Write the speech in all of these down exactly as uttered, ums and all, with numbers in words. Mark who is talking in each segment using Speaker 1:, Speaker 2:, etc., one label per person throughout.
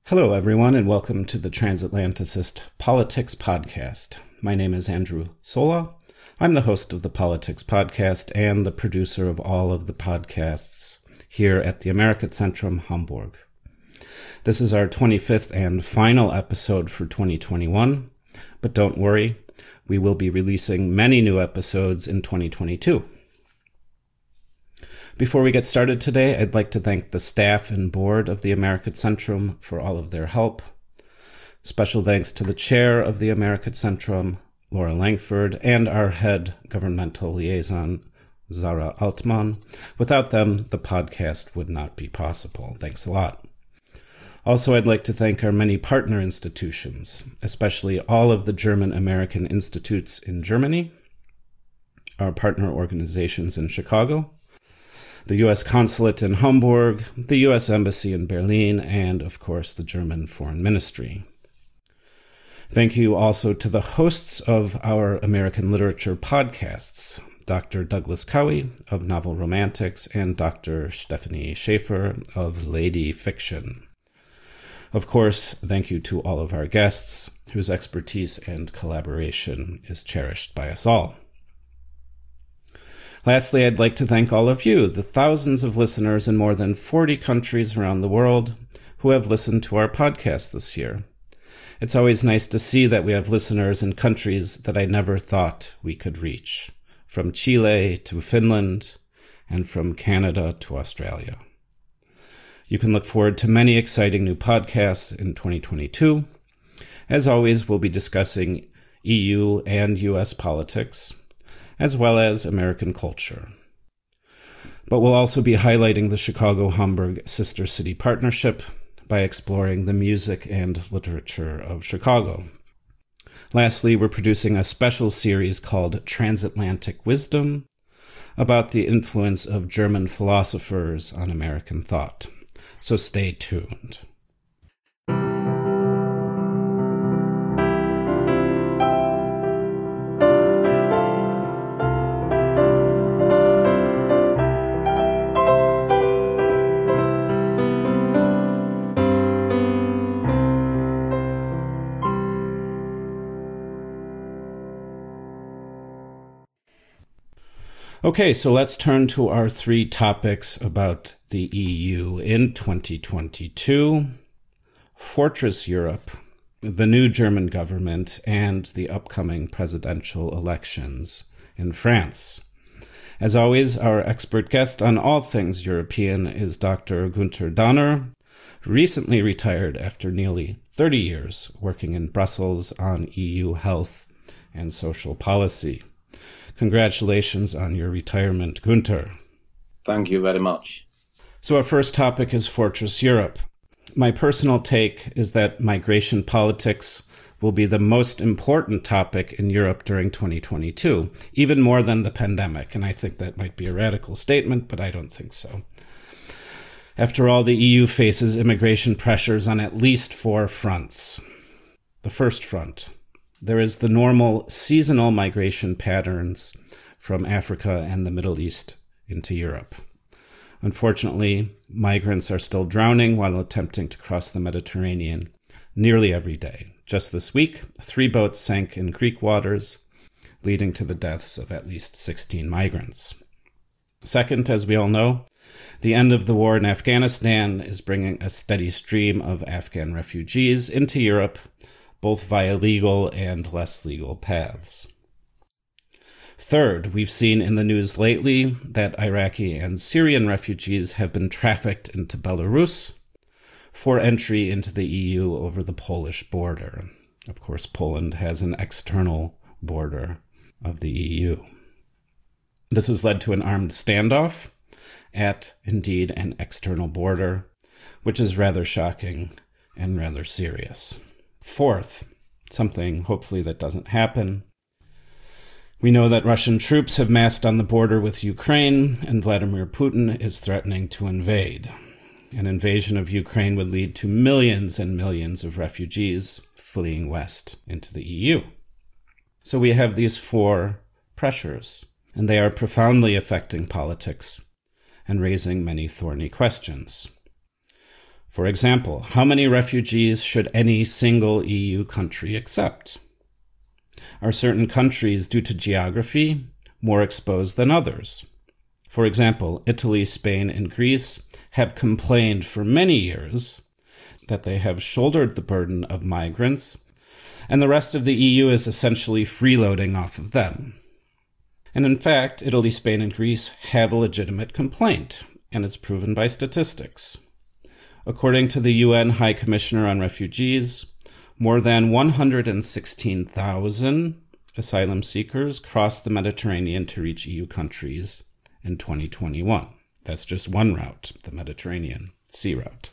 Speaker 1: Hello, everyone, and welcome to the Transatlanticist Politics Podcast. My name is Andrew Sola. I'm the host of the Politics Podcast and the producer of all of the podcasts here at the Amerikazentrum Hamburg. This is our twenty-fifth and final episode for twenty twenty-one, but don't worry, we will be releasing many new episodes in twenty twenty-two. Before we get started today, I'd like to thank the staff and board of the Amerikazentrum for all of their help. Special thanks to the chair of the Amerikazentrum, Laura Langford, and our head governmental liaison, Zara Altman. Without them, the podcast would not be possible. Thanks a lot. Also, I'd like to thank our many partner institutions, especially all of the German-American institutes in Germany, our partner organizations in Chicago, the U S Consulate in Hamburg, the U S Embassy in Berlin, and, of course, the German Foreign Ministry. Thank you also to the hosts of our American literature podcasts, Doctor Douglas Cowie of Novel Romantics and Doctor Stephanie Schaefer of Lady Fiction. Of course, thank you to all of our guests, whose expertise and collaboration is cherished by us all. Lastly, I'd like to thank all of you, the thousands of listeners in more than forty countries around the world who have listened to our podcast this year. It's always nice to see that we have listeners in countries that I never thought we could reach, from Chile to Finland, and from Canada to Australia. You can look forward to many exciting new podcasts in twenty twenty-two. As always, we'll be discussing E U and U S politics, as well as American culture. But we'll also be highlighting the Chicago-Hamburg Sister City Partnership by exploring the music and literature of Chicago. Lastly, we're producing a special series called Transatlantic Wisdom about the influence of German philosophers on American thought. So stay tuned. Okay, so let's turn to our three topics about the E U in twenty twenty-two, Fortress Europe, the new German government, and the upcoming presidential elections in France. As always, our expert guest on all things European is Doctor Günther Danner, recently retired after nearly thirty years working in Brussels on E U health and social policy. Congratulations on your retirement, Günther.
Speaker 2: Thank you very much.
Speaker 1: So our first topic is Fortress Europe. My personal take is that migration politics will be the most important topic in Europe during twenty twenty-two, even more than the pandemic. And I think that might be a radical statement, but I don't think so. After all, the E U faces immigration pressures on at least four fronts. The first front: there is the normal seasonal migration patterns from Africa and the Middle East into Europe. Unfortunately, migrants are still drowning while attempting to cross the Mediterranean nearly every day. Just this week, three boats sank in Greek waters, leading to the deaths of at least sixteen migrants. Second, as we all know, the end of the war in Afghanistan is bringing a steady stream of Afghan refugees into Europe, both via legal and less legal paths. Third, we've seen in the news lately that Iraqi and Syrian refugees have been trafficked into Belarus for entry into the E U over the Polish border. Of course, Poland has an external border of the E U. This has led to an armed standoff at, indeed, an external border, which is rather shocking and rather serious. Fourth, something hopefully that doesn't happen. We know that Russian troops have massed on the border with Ukraine, and Vladimir Putin is threatening to invade. An invasion of Ukraine would lead to millions and millions of refugees fleeing west into the E U. So we have these four pressures, and they are profoundly affecting politics and raising many thorny questions. For example, how many refugees should any single E U country accept? Are certain countries, due to geography, more exposed than others? For example, Italy, Spain, and Greece have complained for many years that they have shouldered the burden of migrants, and the rest of the E U is essentially freeloading off of them. And in fact, Italy, Spain, and Greece have a legitimate complaint, and it's proven by statistics. According to the U N High Commissioner on Refugees, more than one hundred sixteen thousand asylum seekers crossed the Mediterranean to reach E U countries in twenty twenty-one. That's just one route, the Mediterranean Sea route.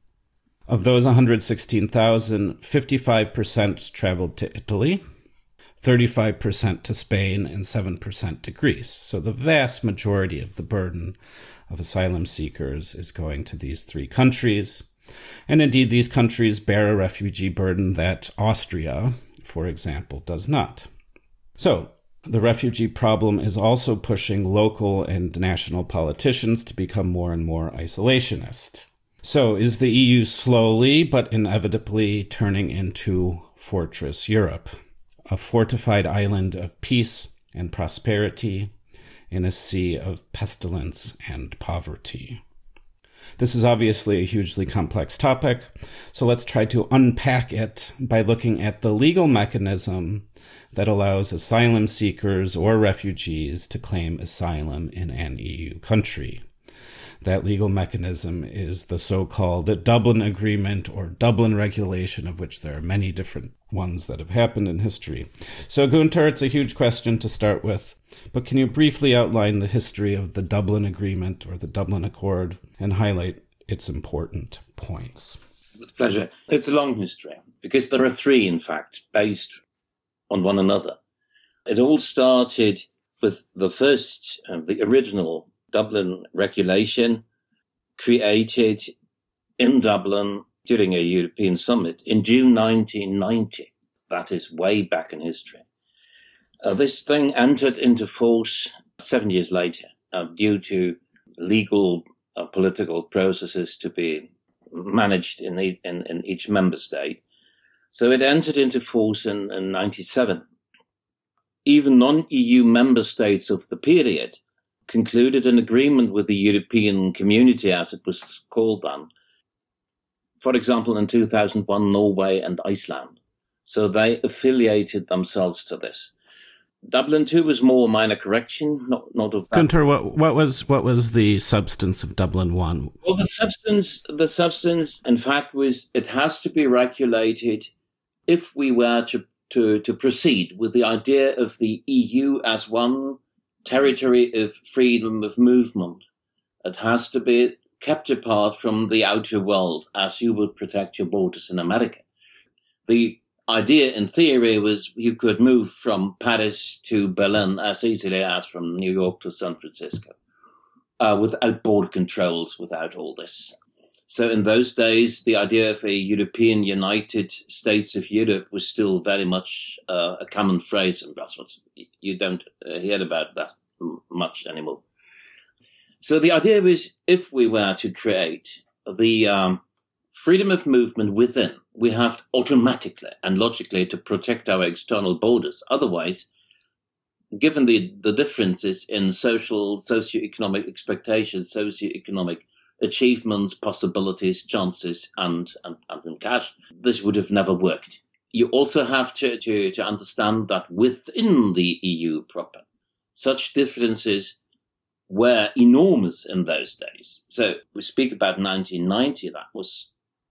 Speaker 1: Of those one hundred sixteen thousand, fifty-five percent traveled to Italy, thirty-five percent to Spain, and seven percent to Greece. So the vast majority of the burden of asylum seekers is going to these three countries. And indeed, these countries bear a refugee burden that Austria, for example, does not. So the refugee problem is also pushing local and national politicians to become more and more isolationist. So is the E U slowly but inevitably turning into Fortress Europe, a fortified island of peace and prosperity in a sea of pestilence and poverty? This is obviously a hugely complex topic, so let's try to unpack it by looking at the legal mechanism that allows asylum seekers or refugees to claim asylum in an E U country. That legal mechanism is the so-called Dublin Agreement or Dublin Regulation, of which there are many different ones that have happened in history. So, Gunther, it's a huge question to start with, but can you briefly outline the history of the Dublin Agreement or the Dublin Accord and highlight its important points?
Speaker 2: With pleasure. It's a long history, because there are three, in fact, based on one another. It all started with the first, uh, the original Dublin Regulation, created in Dublin during a European summit in June nineteen ninety. That is way back in history. Uh, this thing entered into force seven years later uh, due to legal uh, political processes to be managed in, the, in, in each member state. So it entered into force in, in ninety-seven. Even non-E U member states of the period concluded an agreement with the European Community, as it was called then. For example, in two thousand one, Norway and Iceland. So they affiliated themselves to this. Dublin two was more a minor correction, not not of that.
Speaker 1: Gunther, what what was what was the substance of Dublin one?
Speaker 2: Well, the substance, the substance, in fact, was it has to be regulated if we were to to to proceed with the idea of the E U as one territory of freedom of movement. It has to be kept apart from the outer world, as you would protect your borders in America. The idea in theory was you could move from Paris to Berlin as easily as from New York to San Francisco, uh, without border controls, without all this. So in those days, the idea of a European United States of Europe was still very much uh, a common phrase, and that's what you don't uh, hear about that much anymore. So the idea was, if we were to create the um, freedom of movement within, we have to automatically and logically to protect our external borders. Otherwise, given the, the differences in social, socio-economic expectations, socio-economic achievements, possibilities, chances, and, and, and in cash, this would have never worked. You also have to, to, to understand that within the E U proper, such differences were enormous in those days. So we speak about nineteen ninety, that was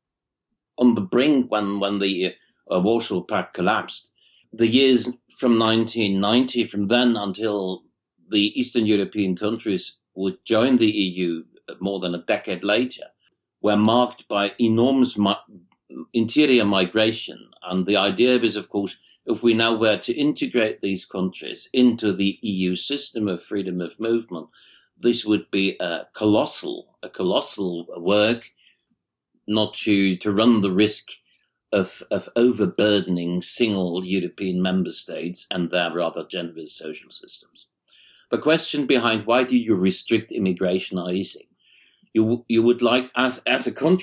Speaker 2: on the brink when, when the uh, Warsaw Pact collapsed. The years from nineteen ninety, from then until the Eastern European countries would join the E U more than a decade later, were marked by enormous mi- interior migration. And the idea is, of course, if we now were to integrate these countries into the E U system of freedom of movement, this would be a colossal, a colossal work, not to, to run the risk of, of overburdening single European member states and their rather generous social systems. The question behind why do you restrict immigration are easy. You, you would like, as, as a country,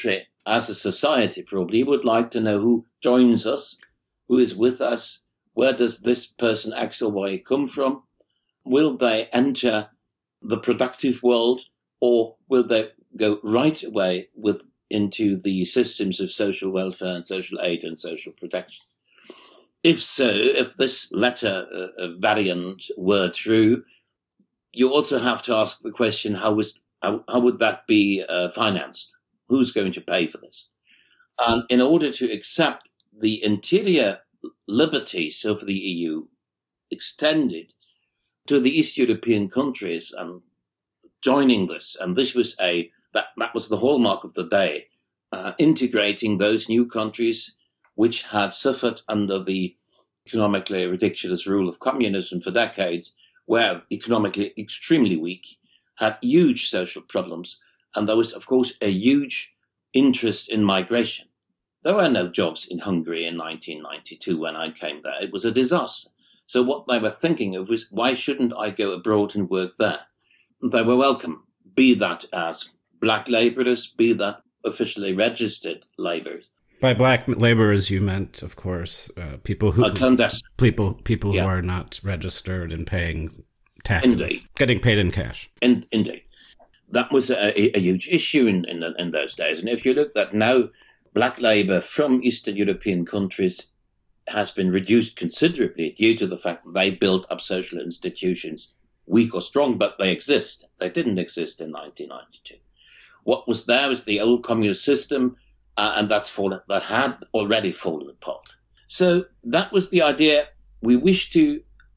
Speaker 2: as a society probably would like to know who joins us, who is with us, where does this person X or Y come from? Will they enter the productive world, or will they go right away with into the systems of social welfare and social aid and social protection? If so, if this latter uh, variant were true, you also have to ask the question, how, was, how, how would that be uh, financed? Who's going to pay for this? And in order to accept the interior liberties of the E U extended to the East European countries and joining this, and this was a that, that was the hallmark of the day, uh, integrating those new countries which had suffered under the economically ridiculous rule of communism for decades, were economically extremely weak, had huge social problems, and there was, of course, a huge interest in migration. There were no jobs in Hungary in nineteen ninety-two when I came there. It was a disaster. So what they were thinking of was, why shouldn't I go abroad and work there? They were welcome, be that as black labourers, be that officially registered labourers.
Speaker 1: By black labourers, you meant, of course, uh, people who
Speaker 2: uh, clandestine.
Speaker 1: people people
Speaker 2: Yeah.
Speaker 1: who are not registered and paying taxes,
Speaker 2: Indeed.
Speaker 1: getting paid in cash.
Speaker 2: In, indeed, that was a, a huge issue in, in in those days. And if you look at now, black labour from Eastern European countries has been reduced considerably due to the fact that they built up social institutions, weak or strong, but they exist. They didn't exist in nineteen ninety-two. What was there was the old communist system, uh, and that's fallen, that had already fallen apart. So that was the idea. We wish to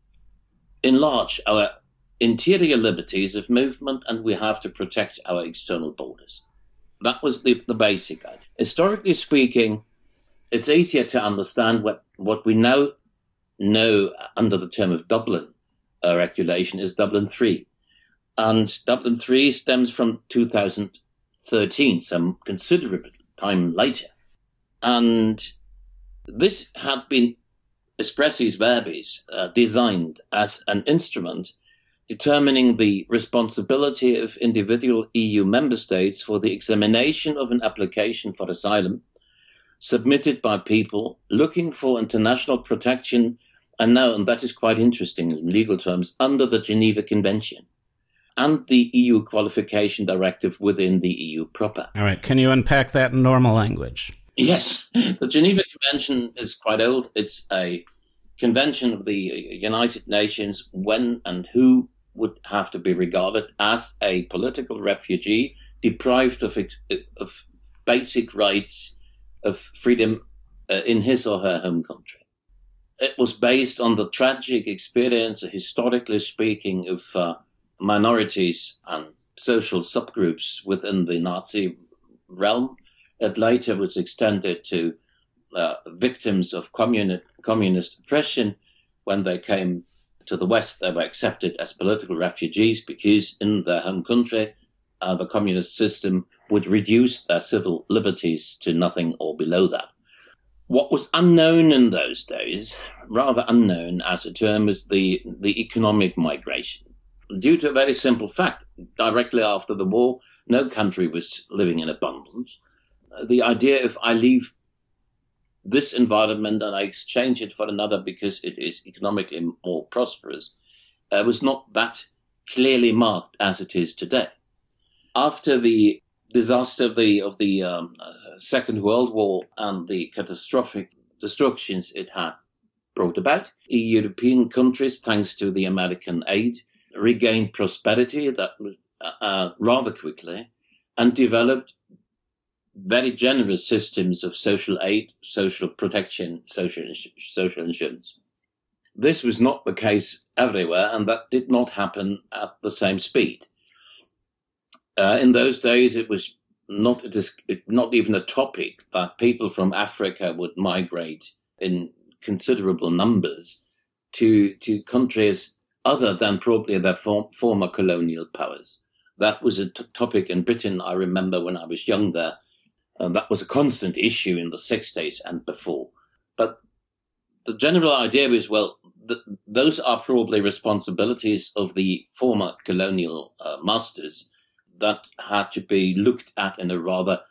Speaker 2: enlarge our interior liberties of movement, and we have to protect our external borders. That was the, the basic idea. Historically speaking, it's easier to understand what, what we now know under the term of Dublin uh, regulation is Dublin three. And Dublin three stems from two thousand thirteen, some considerable time later. And this had been expressis verbis uh, designed as an instrument determining the responsibility of individual E U member states for the examination of an application for asylum submitted by people looking for international protection, and now, and that is quite interesting in legal terms, under the Geneva Convention and the E U qualification directive within the E U proper.
Speaker 1: All right, can you unpack that in normal language?
Speaker 2: Yes, the Geneva Convention is quite old. It's a convention of the United Nations when and who would have to be regarded as a political refugee deprived of, of basic rights of freedom uh, in his or her home country. It was based on the tragic experience, historically speaking, of uh, minorities and social subgroups within the Nazi realm. It later was extended to uh, victims of communi- communist oppression. When they came to the West, they were accepted as political refugees because in their home country, uh, the communist system would reduce their civil liberties to nothing or below that. What was unknown in those days, rather unknown as a term, was the, the economic migration. Due to a very simple fact, directly after the war, no country was living in abundance. The idea if I leave this environment and I exchange it for another because it is economically more prosperous uh, was not that clearly marked as it is today. After the disaster of the of the um, uh, Second World War and the catastrophic destructions it had brought about, the European countries, thanks to the American aid, regained prosperity that was uh, rather quickly and developed very generous systems of social aid, social protection, social social insurance. This was not the case everywhere, and that did not happen at the same speed. Uh, in those days, it was not a dis- not even a topic that people from Africa would migrate in considerable numbers to to countries other than probably their for- former colonial powers. That was a t- topic in Britain. I remember when I was young there. Uh, that was a constant issue in the sixties and before. But the general idea was, well, th- those are probably responsibilities of the former colonial uh, masters that had to be looked at in a rather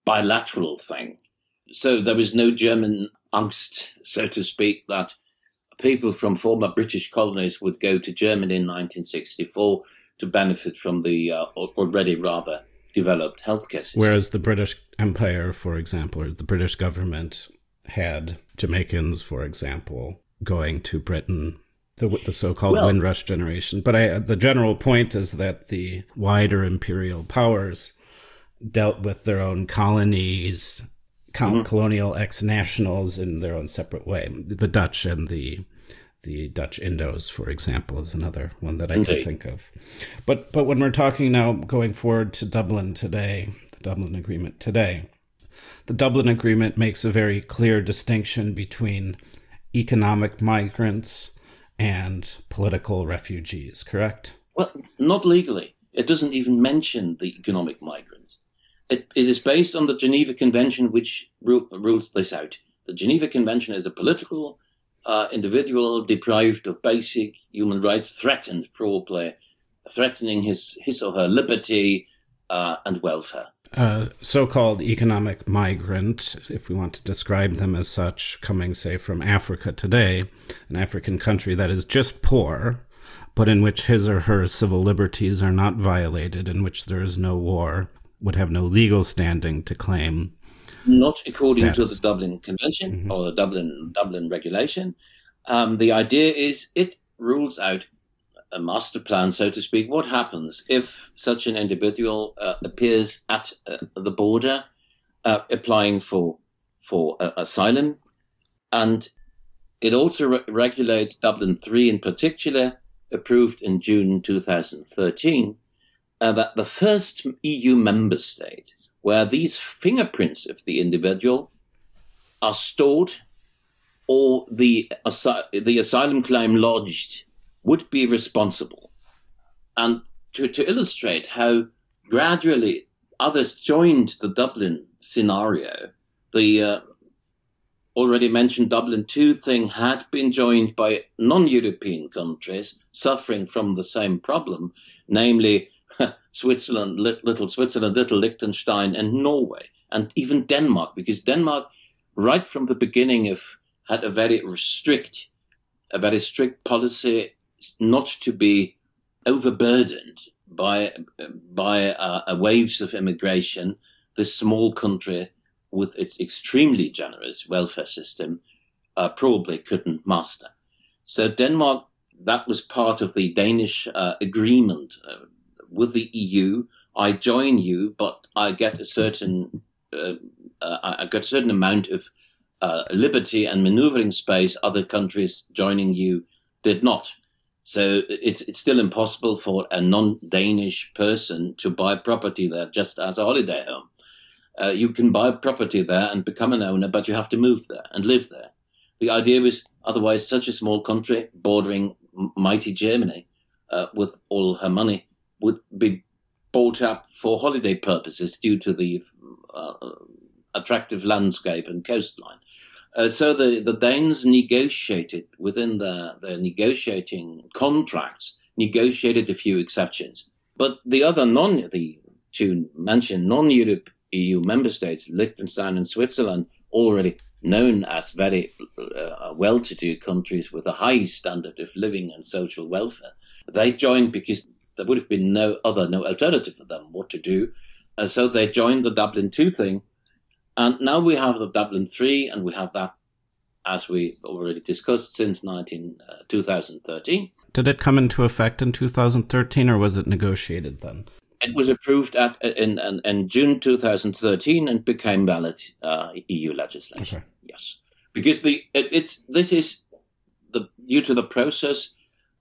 Speaker 2: bilateral thing. So there was no German angst, so to speak, that people from former British colonies would go to Germany in nineteen sixty-four to benefit from the uh, already rather developed healthcare system.
Speaker 1: Whereas the British Empire, for example, or the British government had Jamaicans, for example, going to Britain, the, the so-called
Speaker 2: well,
Speaker 1: Windrush generation. But I, the general point is that the wider imperial powers dealt with their own colonies, mm-hmm. colonial ex-nationals in their own separate way. The Dutch and the the Dutch Indos, for example, is another one that I
Speaker 2: Indeed.
Speaker 1: can think of. But but when we're talking now going forward to Dublin today, the Dublin Agreement today, the Dublin Agreement makes a very clear distinction between economic migrants and political refugees, correct?
Speaker 2: Well, not legally. It doesn't even mention the economic migrants. It, it is based on the Geneva Convention, which ru- rules this out. The Geneva Convention is a political uh, individual deprived of basic human rights, threatened probably, threatening his, his or her liberty uh, and welfare.
Speaker 1: Uh, so-called economic migrant, if we want to describe them as such, coming, say, from Africa today, an African country that is just poor, but in which his or her civil liberties are not violated, in which there is no war, would have no legal standing to claim.
Speaker 2: Not according
Speaker 1: status.
Speaker 2: to the Dublin Convention
Speaker 1: Mm-hmm.
Speaker 2: or the Dublin Dublin Regulation. Um, the idea is it rules out a master plan, so to speak. What happens if such an individual uh, appears at uh, the border uh, applying for for uh, asylum? And it also re- regulates Dublin three in particular, approved in June two thousand thirteen, uh, that the first E U member state where these fingerprints of the individual are stored or the, asy- the asylum claim lodged would be responsible. And to, to illustrate how gradually others joined the Dublin scenario, the uh, already mentioned Dublin two thing had been joined by non-European countries suffering from the same problem, namely Switzerland, little Switzerland, little Liechtenstein, and Norway, and even Denmark, because Denmark, right from the beginning, of had a very strict, a very strict policy not to be overburdened by by uh, waves of immigration. This small country, with its extremely generous welfare system, uh, probably couldn't master. So Denmark, that was part of the Danish uh, agreement uh, with the E U. I join you, but I get a certain, uh, uh, I get a certain amount of uh, liberty and maneuvering space. Other countries joining you did not. So it's it's still impossible for a non-Danish person to buy property there just as a holiday home. Uh, you can buy property there and become an owner, but you have to move there and live there. The idea was otherwise such a small country bordering mighty Germany uh, with all her money would be bought up for holiday purposes due to the uh, attractive landscape and coastline. Uh, so the, the Danes negotiated within their, their negotiating contracts, negotiated a few exceptions. But the other non, the two mentioned non-Europe E U member states, Liechtenstein and Switzerland, already known as very uh, well-to-do countries with a high standard of living and social welfare, they joined because there would have been no other, no alternative for them what to do. Uh, so they joined the Dublin two thing. And now we have the Dublin three, and we have that, as we already discussed, since nineteen, uh, two thousand thirteen.
Speaker 1: Did it come into effect in two thousand thirteen, or was it negotiated then?
Speaker 2: It was approved at in, in, in June two thousand thirteen and became valid uh, E U legislation. Okay. Yes, because the it, it's this is the due to the process.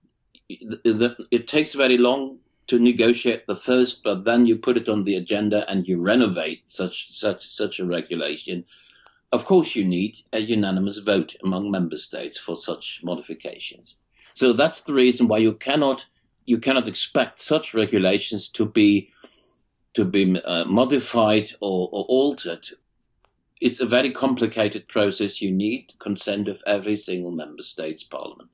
Speaker 2: The, the, it takes very long to negotiate the first, but then you put it on the agenda and you renovate such such such a regulation. Of course, you need a unanimous vote among member states for such modifications. So that's the reason why you cannot you cannot expect such regulations to be to be uh, modified or, or altered. It's a very complicated process. You need consent of every single member state's parliament.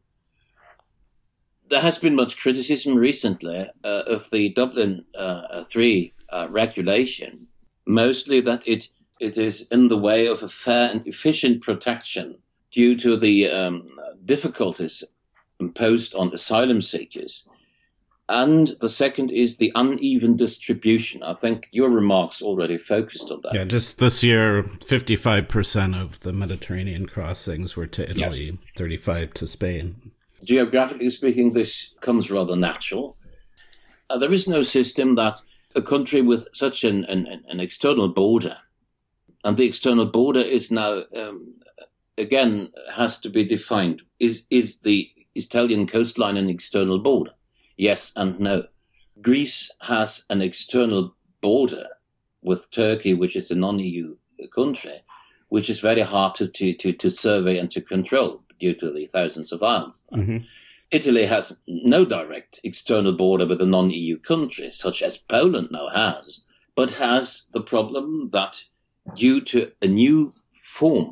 Speaker 2: There has been much criticism recently uh, of the Dublin uh, three uh, regulation, mostly that it it is in the way of a fair and efficient protection due to the um, difficulties imposed on asylum seekers. And the second is the uneven distribution. I think your remarks already focused on that.
Speaker 1: Yeah, just this year, fifty-five percent of the Mediterranean crossings were to Italy, yes. thirty-five to Spain.
Speaker 2: Geographically speaking, this comes rather natural. Uh, there is no system that a country with such an, an, an external border, and the external border is now, um, again, has to be defined. Is, is the Italian coastline an external border? Yes and no. Greece has an external border with Turkey, which is a non-E U country, which is very hard to, to, to, to survey and to control due to the thousands of islands. Mm-hmm. Italy has no direct external border with a non-E U country, such as Poland now has, but has the problem that due to a new form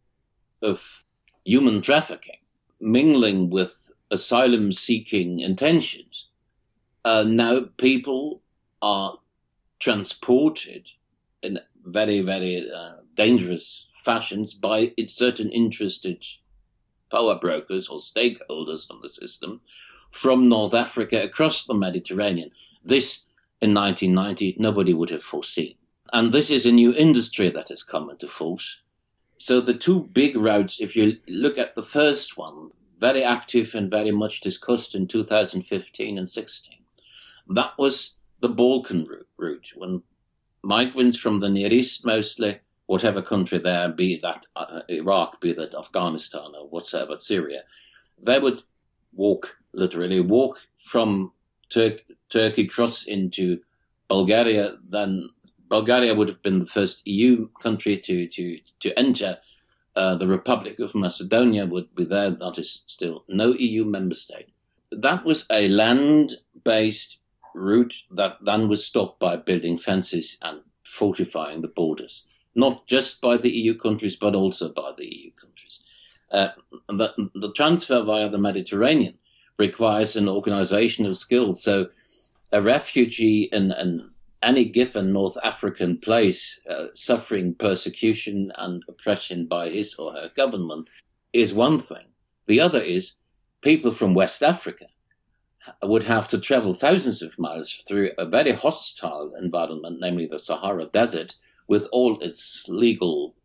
Speaker 2: of human trafficking, mingling with asylum-seeking intentions, uh, now people are transported in very, very uh, dangerous fashions by certain interested power brokers or stakeholders of the system from North Africa across the Mediterranean. This, in nineteen ninety, nobody would have foreseen. And this is a new industry that has come into force. So the two big routes, if you look at the first one, very active and very much discussed in two thousand fifteen and sixteen. That was the Balkan route, when migrants from the Near East mostly, whatever country there, be that uh, Iraq, be that Afghanistan or whatsoever, Syria, they would walk, literally walk from Tur- Turkey, cross into Bulgaria. Then Bulgaria would have been the first E U country to, to, to enter. Uh, the Republic of Macedonia would be there. That is still no E U member state. That was a land-based route that then was stopped by building fences and fortifying the borders, not just by the E U countries, but also by the E U countries. Uh, the, the transfer via the Mediterranean requires an organizational skill. So a refugee in, in any given North African place uh, suffering persecution and oppression by his or her government is one thing. The other is people from West Africa would have to travel thousands of miles through a very hostile environment, namely the Sahara Desert, with all its legal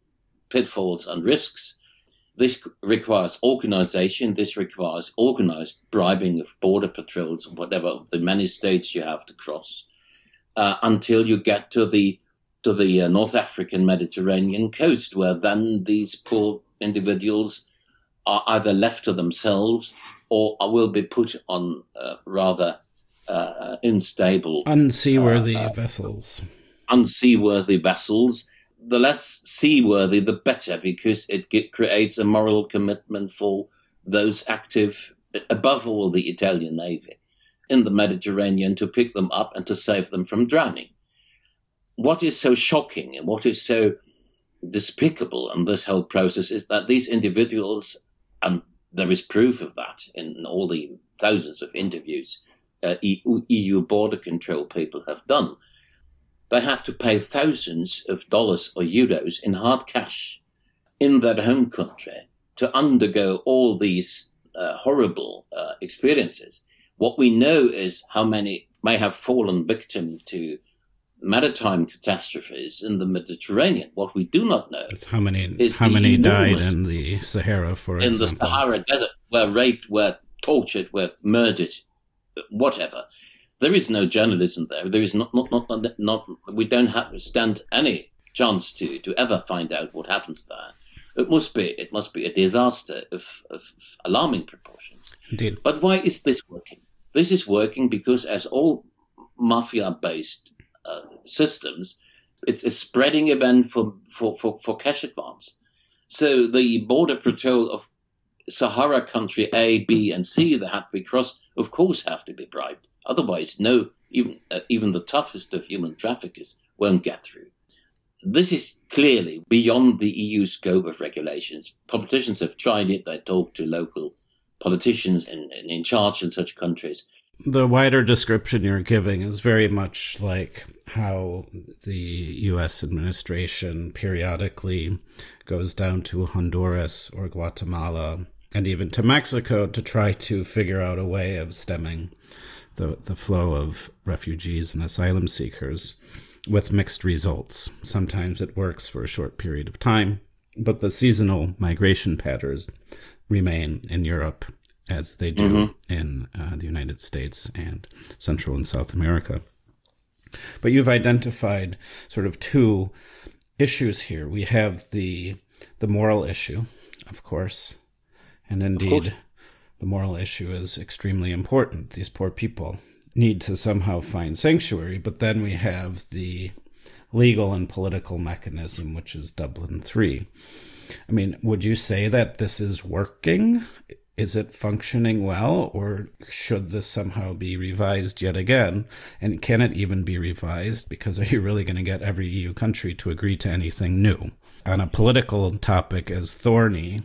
Speaker 2: pitfalls and risks. This requires organization. This requires organized bribing of border patrols, whatever, the many states you have to cross, uh, until you get to the to the uh, North African Mediterranean coast, where then these poor individuals are either left to themselves or will be put on uh, rather uh, unstable,
Speaker 1: unseaworthy
Speaker 2: uh, uh,
Speaker 1: vessels.
Speaker 2: Unseaworthy vessels. The less seaworthy, the better, because it get, creates a moral commitment for those active, above all the Italian Navy, in the Mediterranean, to pick them up and to save them from drowning. What is so shocking and what is so despicable in this whole process is that these individuals, and there is proof of that in all the thousands of interviews uh, E U border control people have done, they have to pay thousands of dollars or euros in hard cash in their home country to undergo all these uh, horrible uh, experiences. What we know is how many may have fallen victim to maritime catastrophes in the Mediterranean. What we do not know
Speaker 1: is how many
Speaker 2: is
Speaker 1: how many died in the Sahara, for
Speaker 2: in
Speaker 1: example.
Speaker 2: In the Sahara Desert, were raped, were tortured, were murdered, whatever. There is no journalism there. There is not, not, not, not, we don't have stand any chance to, to ever find out what happens there. It must be, it must be a disaster of, of alarming proportions.
Speaker 1: Indeed.
Speaker 2: But why is this working? This is working because, as all mafia-based uh, systems, it's a spreading event for, for, for, for cash advance. So the border patrol of Sahara country A, B, and C that had to be crossed, of course, have to be bribed. Otherwise, no, even uh, even the toughest of human traffickers won't get through. This is clearly beyond the E U scope of regulations. Politicians have tried it. They talk to local politicians in, in, in charge in such countries.
Speaker 1: The wider description you're giving is very much like how the U S administration periodically goes down to Honduras or Guatemala and even to Mexico to try to figure out a way of stemming the, the flow of refugees and asylum seekers with mixed results. Sometimes it works for a short period of time, but the seasonal migration patterns remain in Europe as they do mm-hmm. in uh, the United States and Central and South America. But you've identified sort of two issues here. We have the the moral issue, of course, and indeed course. The moral issue is extremely important. These poor people need to somehow find sanctuary, but then we have the legal and political mechanism, which is Dublin three. I mean, would you say that this is working? Is it functioning well, or should this somehow be revised yet again? And can it even be revised? Because are you really going to get every E U country to agree to anything new? On a political topic as thorny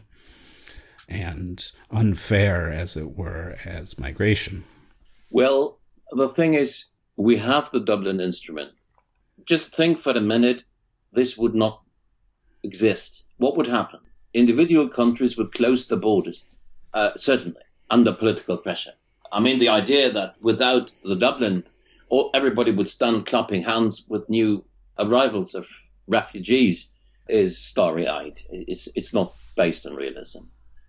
Speaker 1: and unfair, as it were, as migration.
Speaker 2: Well, the thing is, we have the Dublin instrument. Just think for a minute, this would not exist. What would happen? Individual countries would close the borders. Uh, certainly, under political pressure. I mean, the idea that without the Dublin, or everybody would stand clapping hands with new arrivals of refugees is starry-eyed. It's, it's not based on realism.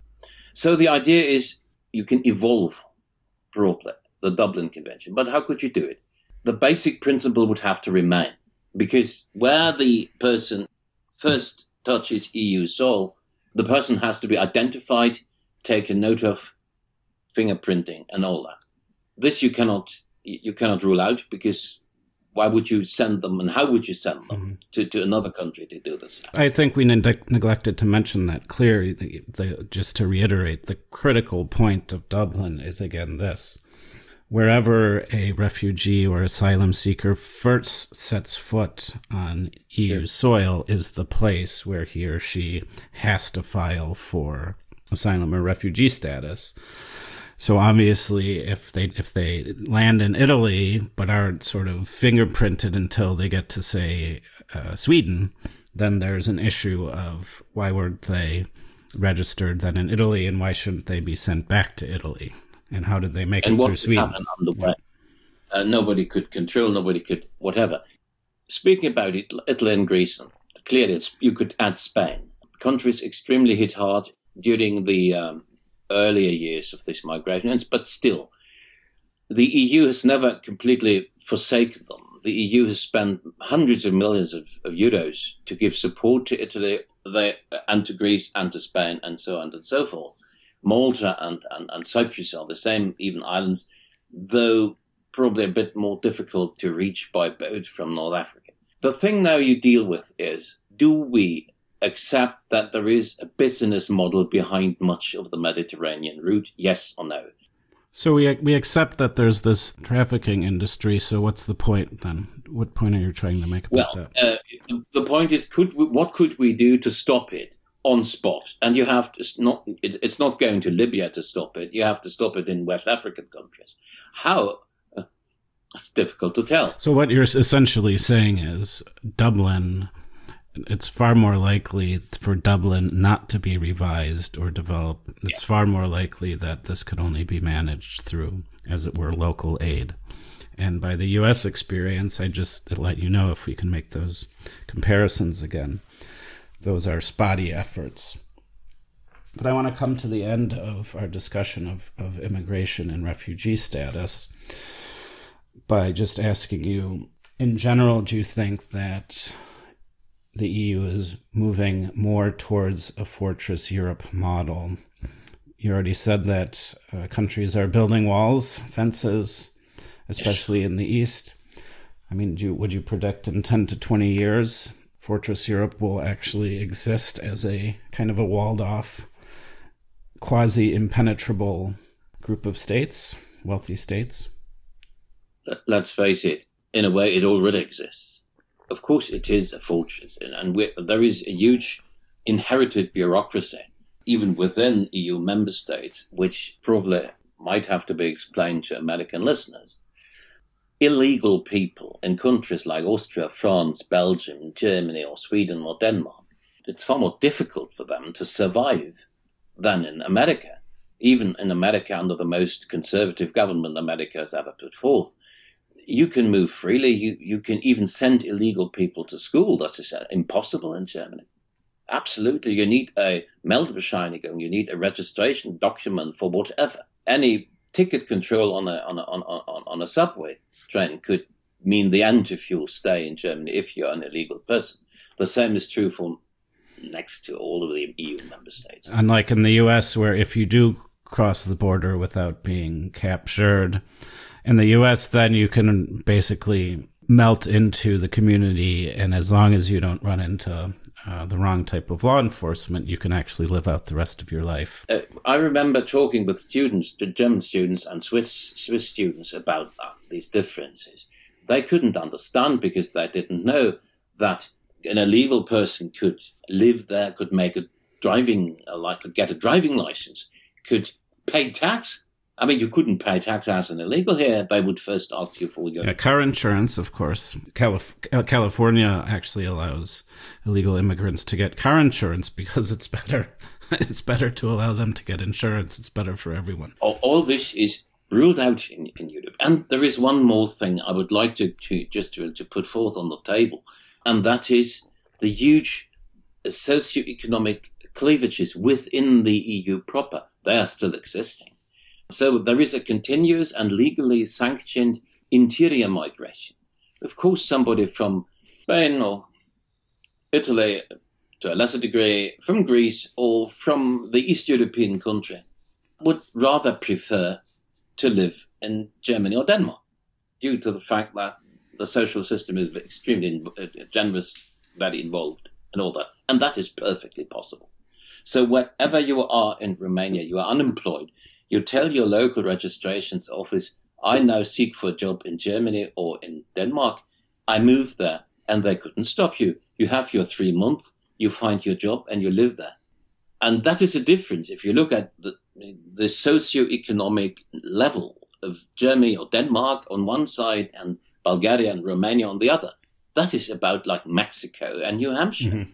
Speaker 2: So the idea is you can evolve broadly the Dublin Convention. But how could you do it? The basic principle would have to remain, because where the person first touches E U soil, the person has to be identified, take a note of fingerprinting and all that. This you cannot you cannot rule out, because why would you send them and how would you send them mm-hmm. to, to another country to do this?
Speaker 1: I think we ne- neglected to mention that clearly. The, the, just to reiterate, the critical point of Dublin is, again, this. Wherever a refugee or asylum seeker first sets foot on E U sure. soil is the place where he or she has to file for asylum or refugee status. So obviously, if they if they land in Italy but aren't sort of fingerprinted until they get to, say, uh, Sweden, then there's an issue of why weren't they registered then in Italy, and why shouldn't they be sent back to Italy? And how did they make
Speaker 2: and
Speaker 1: it through Sweden?
Speaker 2: On the way? Yeah. Uh, nobody could control, nobody could whatever. Speaking about it, Italy and Greece, clearly it's, you could add Spain. Countries extremely hit hard during the um, earlier years of this migration, but still, the E U has never completely forsaken them. The E U has spent hundreds of millions of, of euros to give support to Italy they, and to Greece and to Spain and so on and so forth. Malta and, and, and Cyprus are the same, even islands, though probably a bit more difficult to reach by boat from North Africa. The thing now you deal with is, do we accept that there is a business model behind much of the Mediterranean route, yes or no?
Speaker 1: So we we accept that there's this trafficking industry, so what's the point then? What point are you trying to make about
Speaker 2: well,
Speaker 1: that?
Speaker 2: Uh, the, the point is, could we, what could we do to stop it on spot? And you have to, it's not, it, it's not going to Libya to stop it, you have to stop it in West African countries. How? Uh, it's difficult to tell.
Speaker 1: So what you're essentially saying is Dublin... It's far more likely for Dublin not to be revised or developed. It's yeah. far more likely that this could only be managed through, as it were, local aid. And by the U S experience, I just let you know, if we can make those comparisons again, those are spotty efforts. But I want to come to the end of our discussion of, of immigration and refugee status by just asking you, in general, do you think that the E U is moving more towards a Fortress Europe model? You already said that uh, countries are building walls, fences, especially in the East. I mean, do you, would you predict in ten to twenty years, Fortress Europe will actually exist as a kind of a walled-off, quasi-impenetrable group of states, wealthy states?
Speaker 2: Let's face it, in a way it already exists. Of course, it is a fortress, and we, there is a huge inherited bureaucracy, even within E U member states, which probably might have to be explained to American listeners. Illegal people in countries like Austria, France, Belgium, Germany, or Sweden, or Denmark, it's far more difficult for them to survive than in America. Even in America, under the most conservative government America has ever put forth, you can move freely. You, you can even send illegal people to school. That is impossible in Germany. Absolutely. You need a Meldebescheinigung. You need a registration document for whatever. Any ticket control on a, on a, on a, on a subway train could mean the end of your stay in Germany if you're an illegal person. The same is true for next to all of the E U member states.
Speaker 1: Unlike in the U S, where if you do cross the border without being captured, in the U S, then you can basically melt into the community, and as long as you don't run into uh, the wrong type of law enforcement, you can actually live out the rest of your life.
Speaker 2: Uh, I remember talking with students, German students and Swiss Swiss students about uh, these differences. They couldn't understand because they didn't know that an illegal person could live there, could make a driving, uh, like could get a driving license, could pay tax. I mean, you couldn't pay tax as an illegal here. They would first ask you for your...
Speaker 1: Yeah, car insurance, of course. Calif- California actually allows illegal immigrants to get car insurance because it's better. It's better to allow them to get insurance. It's better for everyone.
Speaker 2: All, all this is ruled out in, in Europe. And there is one more thing I would like to, to just to, to put forth on the table, and that is the huge socioeconomic cleavages within the E U proper. They are still existing. So there is a continuous and legally sanctioned interior migration. Of course, somebody from Spain or Italy, to a lesser degree, from Greece or from the East European country, would rather prefer to live in Germany or Denmark due to the fact that the social system is extremely generous, very involved and all that. And that is perfectly possible. So wherever you are in Romania, you are unemployed, you tell your local registrations office, I now seek for a job in Germany or in Denmark. I moved there, and they couldn't stop you. You have your three months, you find your job, and you live there. And that is a difference. If you look at the, the socio-economic level of Germany or Denmark on one side and Bulgaria and Romania on the other, that is about like Mexico and New Hampshire. Mm-hmm.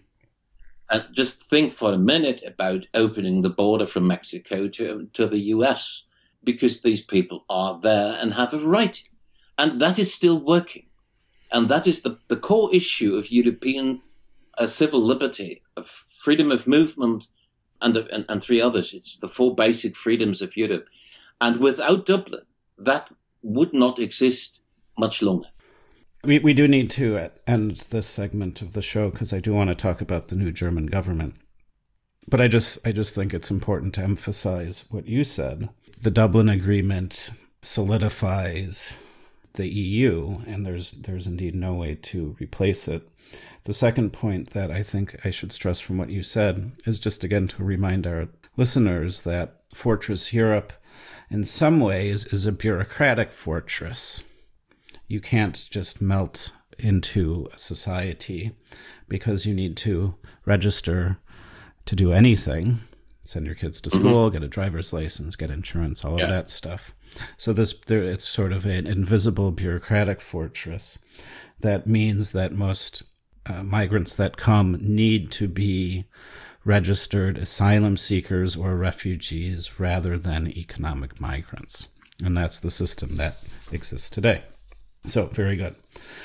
Speaker 2: And just think for a minute about opening the border from Mexico to, to the U S, because these people are there and have a right. And that is still working. And that is the, the core issue of European uh, civil liberty, of freedom of movement, and, and, and three others. It's the four basic freedoms of Europe. And without Dublin, that would not exist much longer.
Speaker 1: We we do need to end this segment of the show because I do want to talk about the new German government. But I just I just think it's important to emphasize what you said. The Dublin Agreement solidifies the E U, and there's there's indeed no way to replace it. The second point that I think I should stress from what you said is just again to remind our listeners that Fortress Europe in some ways is a bureaucratic fortress. You can't just melt into a society because you need to register to do anything. Send your kids to school, mm-hmm. get a driver's license, get insurance, all yeah. of that stuff. So this, there, it's sort of an invisible bureaucratic fortress. That means that most uh, migrants that come need to be registered asylum seekers or refugees rather than economic migrants. And that's the system that exists today. So, very good.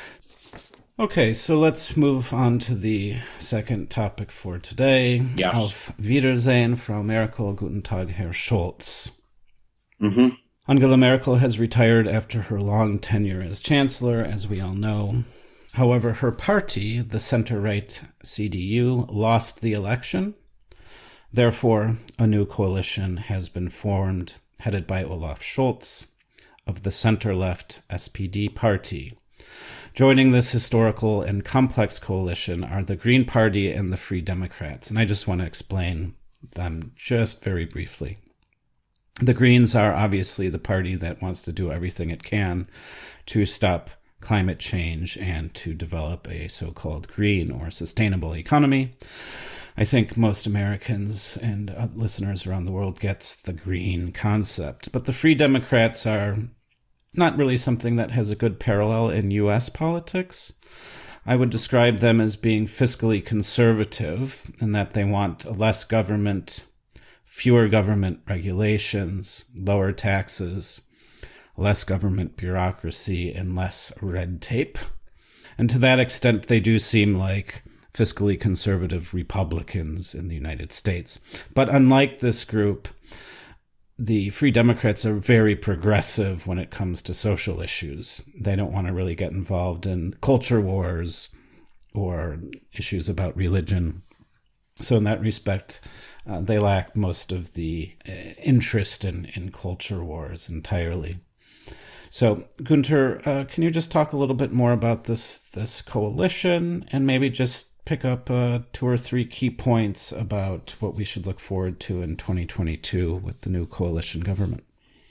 Speaker 1: Okay, so let's move on to the second topic for today.
Speaker 2: Yes.
Speaker 1: Auf Wiedersehen, Frau Merkel. Guten Tag, Herr Scholz.
Speaker 2: Mm-hmm.
Speaker 1: Angela Merkel has retired after her long tenure as chancellor, as we all know. However, her party, the center-right C D U, lost the election. Therefore, a new coalition has been formed, headed by Olaf Scholz, of the center-left S P D party. Joining this historical and complex coalition are the Green Party and the Free Democrats, and I just want to explain them just very briefly. The Greens are obviously the party that wants to do everything it can to stop climate change and to develop a so-called green or sustainable economy. I think most Americans and uh, listeners around the world gets the green concept. But the Free Democrats are not really something that has a good parallel in U S politics. I would describe them as being fiscally conservative in that they want less government, fewer government regulations, lower taxes, less government bureaucracy, and less red tape. And to that extent, they do seem like fiscally conservative Republicans in the United States. But unlike this group, the Free Democrats are very progressive when it comes to social issues. They don't want to really get involved in culture wars or issues about religion. So in that respect, uh, they lack most of the uh, interest in, in culture wars entirely. So, Gunter, uh, can you just talk a little bit more about this this coalition and maybe just pick up uh, two or three key points about what we should look forward to in twenty twenty-two with the new coalition government?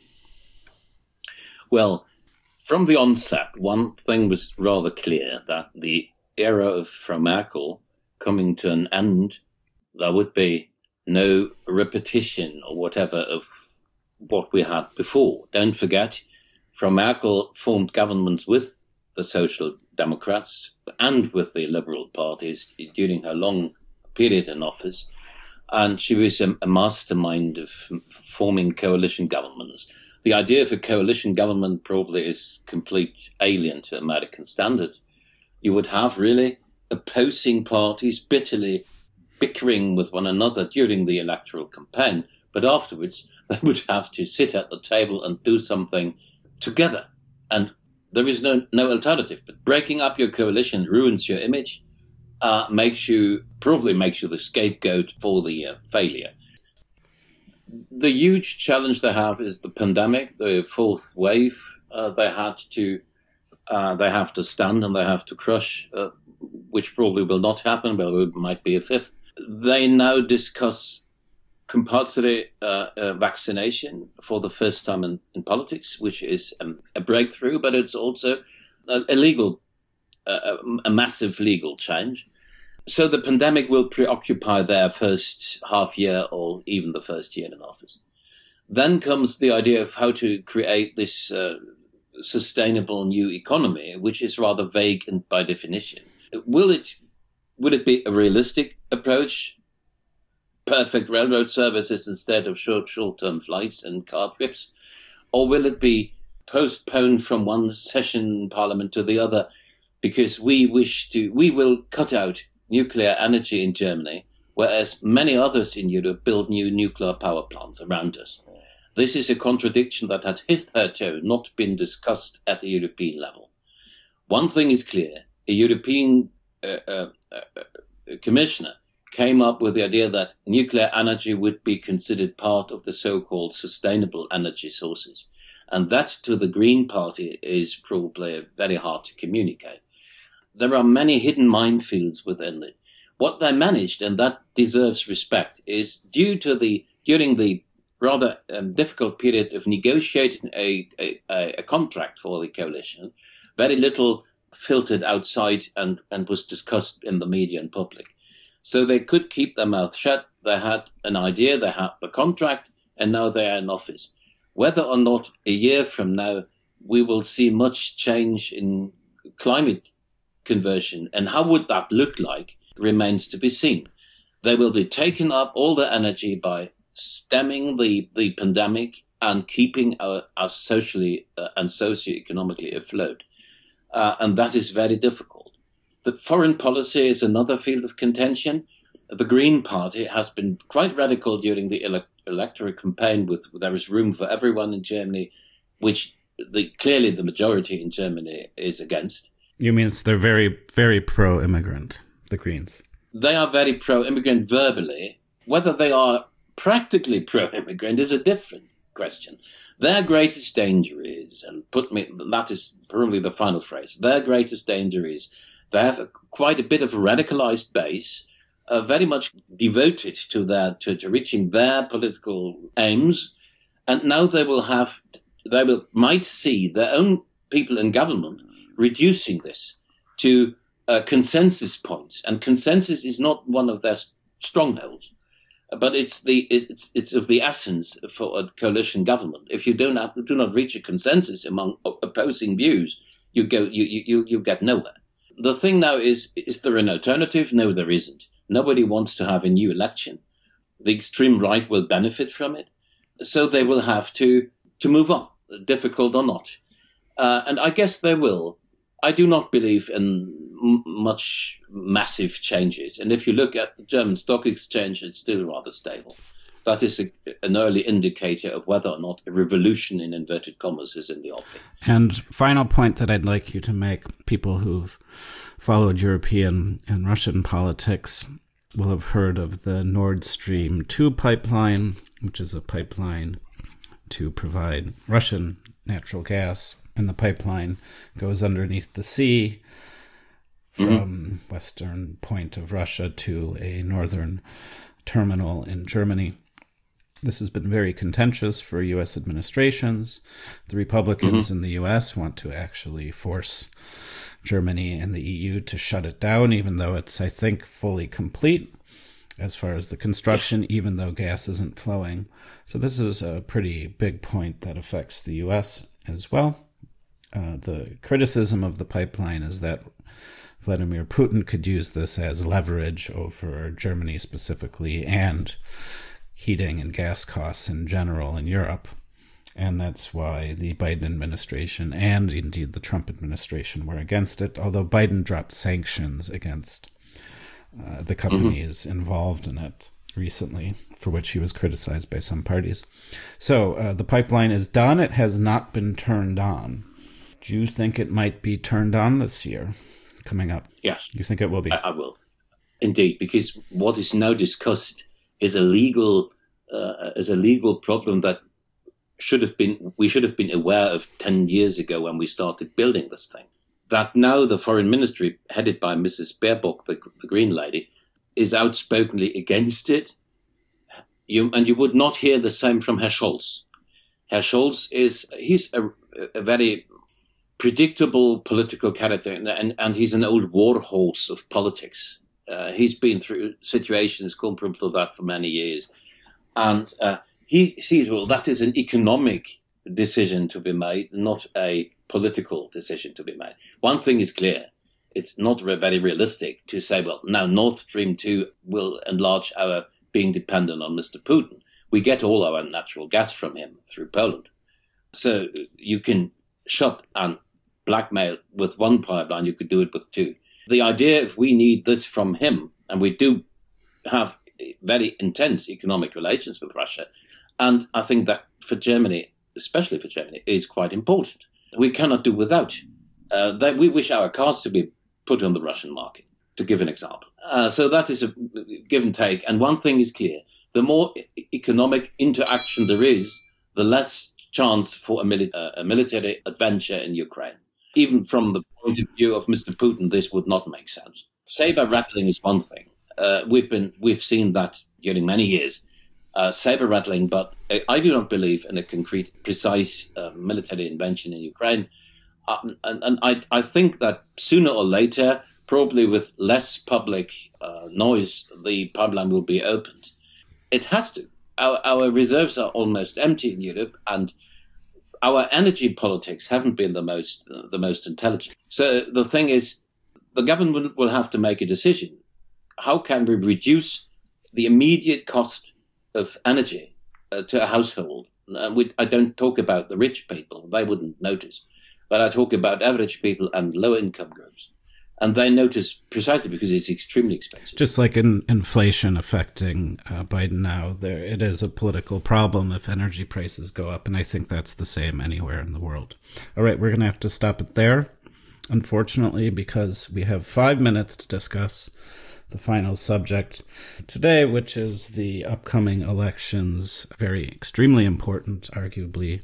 Speaker 2: Well, from the onset, one thing was rather clear, that the era of Frau Merkel coming to an end, there would be no repetition or whatever of what we had before. Don't forget, Frau Merkel formed governments with the Social Democrats and with the Liberal parties during her long period in office. And she was a, a mastermind of forming coalition governments. The idea of a coalition government probably is complete alien to American standards. You would have really opposing parties bitterly bickering with one another during the electoral campaign, but afterwards they would have to sit at the table and do something together. And there is no, no alternative. But breaking up your coalition ruins your image, uh, makes you, probably makes you the scapegoat for the uh, failure. The huge challenge they have is the pandemic, the fourth wave. Uh, they had to, uh, they have to stand and they have to crush, uh, which probably will not happen, but it might be a fifth. They now discuss compulsory uh, uh, vaccination for the first time in, in politics, which is um, a breakthrough, but it's also a, a legal, uh, a massive legal change. So the pandemic will preoccupy their first half year or even the first year in office. Then comes the idea of how to create this uh, sustainable new economy, which is rather vague and by definition. Will it, would it be a realistic approach? Perfect railroad services instead of short, short-term flights and car trips? Or will it be postponed from one session in Parliament to the other because we wish to, we will cut out nuclear energy in Germany, whereas many others in Europe build new nuclear power plants around us. This is a contradiction that had hitherto not been discussed at the European level. One thing is clear, a European uh, uh, uh, commissioner came up with the idea that nuclear energy would be considered part of the so-called sustainable energy sources. And that to the Green Party is probably very hard to communicate. There are many hidden minefields within it. What they managed, and that deserves respect, is due to the, during the rather um, difficult period of negotiating a, a, a contract for the coalition, very little filtered outside and, and was discussed in the media and public. So they could keep their mouth shut. They had an idea, they had the contract, and now they are in office. Whether or not a year from now we will see much change in climate conversion and how would that look like remains to be seen. They will be taking up all their energy by stemming the, the pandemic and keeping our, us socially uh, and socio-economically afloat. Uh, and that is very difficult. The foreign policy is another field of contention. The Green Party has been quite radical during the ele- electoral campaign with there is room for everyone in Germany, which the, clearly the majority in Germany is against.
Speaker 1: You mean they're very, very pro-immigrant, the Greens?
Speaker 2: They are very pro-immigrant verbally. Whether they are practically pro-immigrant is a different question. Their greatest danger is, and put me, that is probably the final phrase, their greatest danger is they have a, quite a bit of a radicalized base, uh, very much devoted to their to, to reaching their political aims, and now they will have they will might see their own people in government reducing this to uh, consensus points, and consensus is not one of their stronghold. But it's the it's it's of the essence for a coalition government. If you don't have, do not reach a consensus among opposing views, you go you you you get nowhere. The thing now is: is there an alternative? No, there isn't. Nobody wants to have a new election. The extreme right will benefit from it, so they will have to to move on, difficult or not. Uh, and I guess they will. I do not believe in m- much massive changes. And if you look at the German stock exchange, it's still rather stable. That is a, an early indicator of whether or not a revolution, in inverted commas, is in the offing.
Speaker 1: And final point that I'd like you to make, people who've followed European and Russian politics will have heard of the Nord Stream two pipeline, which is a pipeline to provide Russian natural gas. And the pipeline goes underneath the sea from mm-hmm. western point of Russia to a northern terminal in Germany. This has been very contentious for U S administrations. The Republicans mm-hmm. in the U S want to actually force Germany and the E U to shut it down, even though it's, I think, fully complete as far as the construction, even though gas isn't flowing. So this is a pretty big point that affects the U S as well. Uh, the criticism of the pipeline is that Vladimir Putin could use this as leverage over Germany specifically and heating and gas costs in general in Europe. And that's why the Biden administration and indeed the Trump administration were against it, although Biden dropped sanctions against uh, the companies mm-hmm. involved in it recently, for which he was criticized by some parties. So uh, the pipeline is done. It has not been turned on. Do you think it might be turned on this year coming up?
Speaker 2: Yes.
Speaker 1: You think it will be?
Speaker 2: I, I will. Indeed, because what is now discussed is a legal uh, is a legal problem that should have been we should have been aware of ten years ago when we started building this thing. That now the foreign ministry, headed by Missus Baerbock, the, the Green Lady, is outspokenly against it. You, and you would not hear the same from Herr Scholz. Herr Scholz is he's a, a very predictable political character, and, and, and he's an old war horse of politics. Uh, he's been through situations comparable to that for many years. And uh, he sees, well, that is an economic decision to be made, not a political decision to be made. One thing is clear. It's not very realistic to say, well, now Nord Stream two will enlarge our being dependent on Mister Putin. We get all our natural gas from him through Poland. So you can shut and blackmail with one pipeline, you could do it with two. The idea, if we need this from him, and we do have very intense economic relations with Russia, and I think that for Germany, especially for Germany, is quite important. We cannot do without. Uh, that we wish our cars to be put on the Russian market, to give an example. Uh, so that is a give and take. And one thing is clear. The more economic interaction there is, the less chance for a, mili- uh, a military adventure in Ukraine. Even from the point of view of Mister Putin, this would not make sense. Saber rattling is one thing. Uh, we've been we've seen that during many years. Uh, saber rattling, but I do not believe in a concrete, precise uh, military intervention in Ukraine. Uh, and and I, I think that sooner or later, probably with less public uh, noise, the pipeline will be opened. It has to. Our, our reserves are almost empty in Europe, and our energy politics haven't been the most uh, the most intelligent. So the thing is, the government will have to make a decision. How can we reduce the immediate cost of energy uh, to a household? Uh, we, I don't talk about the rich people; they wouldn't notice. But I talk about average people and low-income groups. And they notice precisely because it's extremely expensive.
Speaker 1: Just like in inflation affecting uh, Biden now, there it is a political problem if energy prices go up. And I think that's the same anywhere in the world. All right, we're going to have to stop it there, unfortunately, because we have five minutes to discuss the final subject today, which is the upcoming elections. Very extremely important, arguably.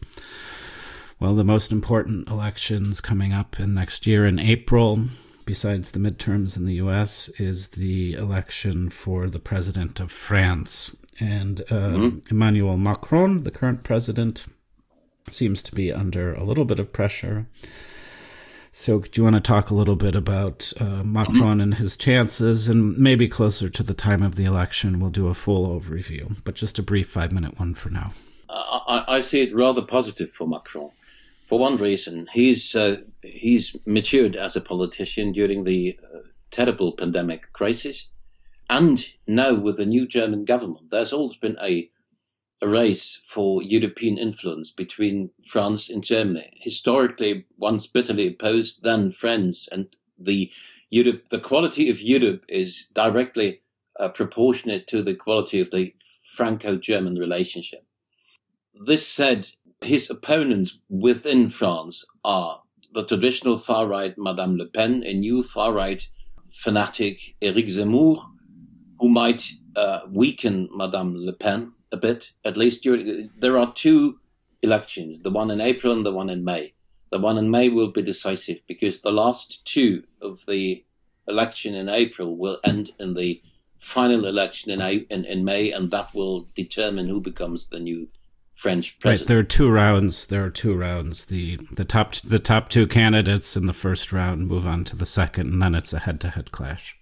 Speaker 1: Well, the most important elections coming up in next year in April, besides the midterms in the U S, is the election for the president of France. And uh, mm-hmm. Emmanuel Macron, the current president, seems to be under a little bit of pressure So do you want to talk a little bit about uh, Macron and his chances, and maybe closer to the time of the election, we'll do a full overview, but just a brief five-minute one for now.
Speaker 2: I, I see it rather positive for Macron. For one reason, he's uh, he's matured as a politician during the uh, terrible pandemic crisis, and now with the new German government, there's always been a a race for European influence between France and Germany. Historically, once bitterly opposed, then friends, and the Europe, the quality of Europe is directly uh, proportionate to the quality of the Franco-German relationship. This said, his opponents within France are the traditional far-right Madame Le Pen, a new far-right fanatic Éric Zemmour, who might uh, weaken Madame Le Pen a bit, at least during, there are two elections, the one in April and the one in May. The one in May will be decisive because the last two of the election in April will end in the final election in, in, in May, and that will determine who becomes the new French president.
Speaker 1: Right, there are two rounds. There are two rounds. The the top the top two candidates in the first round move on to the second, and then it's a head-to-head clash.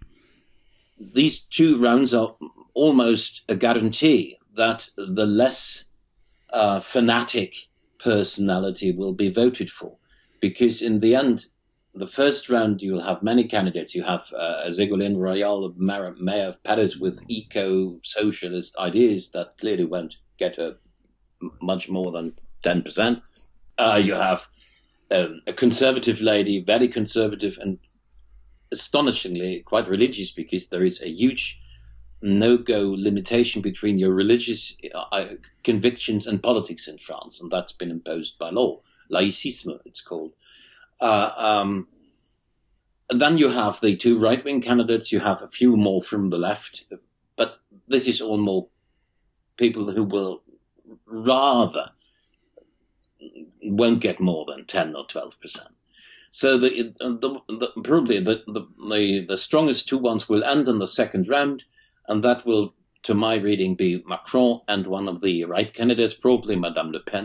Speaker 2: These two rounds are almost a guarantee that the less uh, fanatic personality will be voted for. Because in the end, the first round, you'll have many candidates. You have uh, Ségolène Royal, the mayor, mayor of Paris, with eco-socialist ideas that clearly won't get her much more than ten percent. Uh, you have um, a conservative lady, very conservative and astonishingly quite religious, because there is a huge no-go limitation between your religious uh, convictions and politics in France, and that's been imposed by law. Laïcisme, it's called. Uh, um, and then you have the two right-wing candidates. You have a few more from the left, but this is all more people who will rather won't get more than ten or twelve percent. So the, the, the probably the, the the the strongest two ones will end in the second round. And that will, to my reading, be Macron and one of the right candidates, probably Madame Le Pen.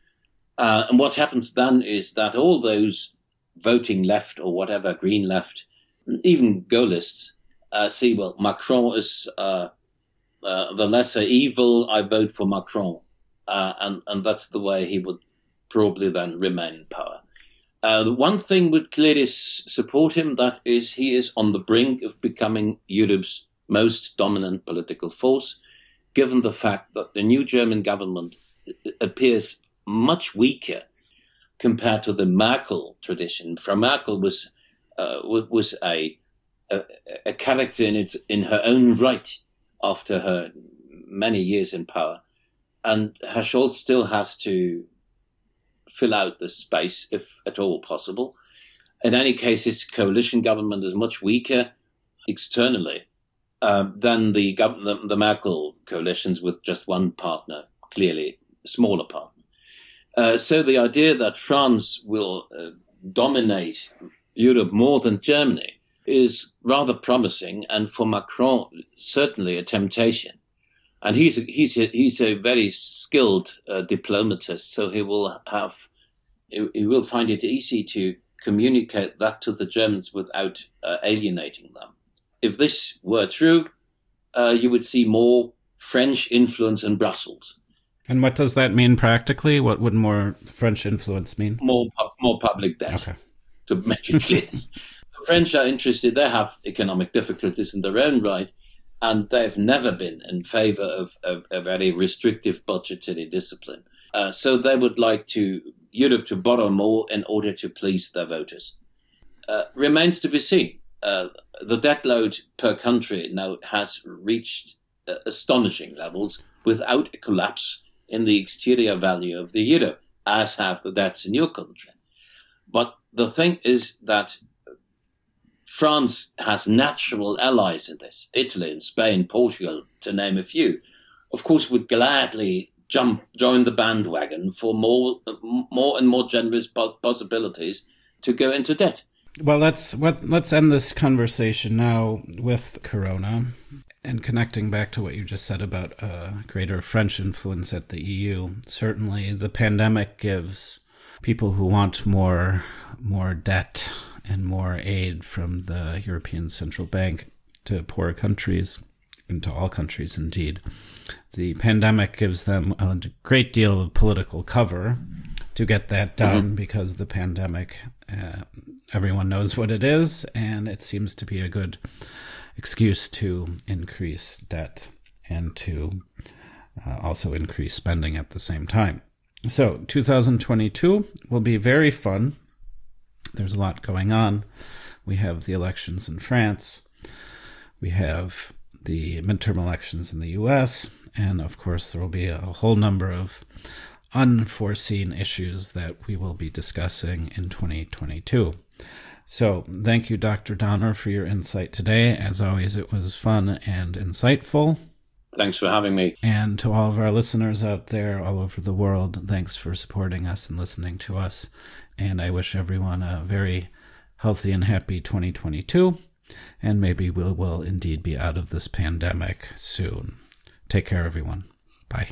Speaker 2: Uh, and what happens then is that all those voting left or whatever, green left, even Gaullists, uh, see, well, Macron is uh, uh, the lesser evil, I vote for Macron. Uh, and, and that's the way he would probably then remain in power. Uh, the one thing would clearly s- support him, that is he is on the brink of becoming Europe's most dominant political force, given the fact that the new German government appears much weaker compared to the Merkel tradition. Frau Merkel was uh, was a, a a character in its in her own right after her many years in power, and Herr Scholz still has to fill out this space if at all possible. In any case, his coalition government is much weaker externally Uh, than the, the the Merkel coalitions with just one partner, clearly a smaller partner. Uh, so the idea that France will uh, dominate Europe more than Germany is rather promising, and for Macron certainly a temptation. And he's a, he's a, he's a very skilled uh, diplomatist, so he will have he, he will find it easy to communicate that to the Germans without uh, alienating them. If this were true, uh, you would see more French influence in Brussels.
Speaker 1: And what does that mean practically? What would more French influence mean?
Speaker 2: More more public debt.
Speaker 1: Okay.
Speaker 2: To make it clear. The French are interested. They have economic difficulties in their own right, and they've never been in favor of, of a very restrictive budgetary discipline. Uh, so they would like to Europe to borrow more in order to please their voters. Uh, remains to be seen. Uh, the debt load per country now has reached uh, astonishing levels without a collapse in the exterior value of the euro, as have the debts in your country. But the thing is that France has natural allies in this. Italy and Spain, Portugal, to name a few, of course, would gladly jump, join the bandwagon for more, more and more generous possibilities to go into debt.
Speaker 1: Well, let's what, let's end this conversation now with Corona, and connecting back to what you just said about uh, greater French influence at the E U. Certainly, the pandemic gives people who want more, more debt and more aid from the European Central Bank to poorer countries, and to all countries indeed. The pandemic gives them a great deal of political cover to get that done, mm-hmm. because the pandemic, uh, everyone knows what it is, and it seems to be a good excuse to increase debt and to uh, also increase spending at the same time. So two thousand twenty-two will be very fun. There's a lot going on. We have the elections in France. We have the midterm elections in the U S. And of course, there will be a whole number of unforeseen issues that we will be discussing in twenty twenty-two. So thank you, Doctor Donner, for your insight today. As always, it was fun and insightful.
Speaker 2: Thanks for having me.
Speaker 1: And to all of our listeners out there all over the world, thanks for supporting us and listening to us. And I wish everyone a very healthy and happy twenty twenty-two. And maybe we will indeed be out of this pandemic soon. Take care, everyone. Bye.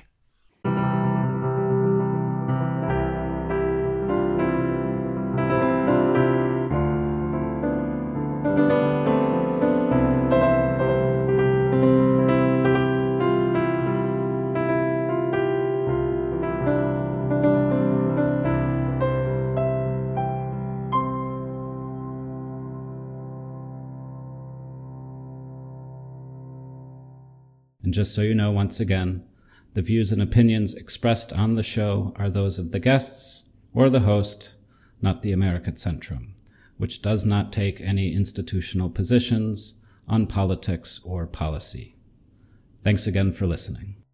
Speaker 1: And just so you know, once again, the views and opinions expressed on the show are those of the guests or the host, not the American Centrum, which does not take any institutional positions on politics or policy. Thanks again for listening.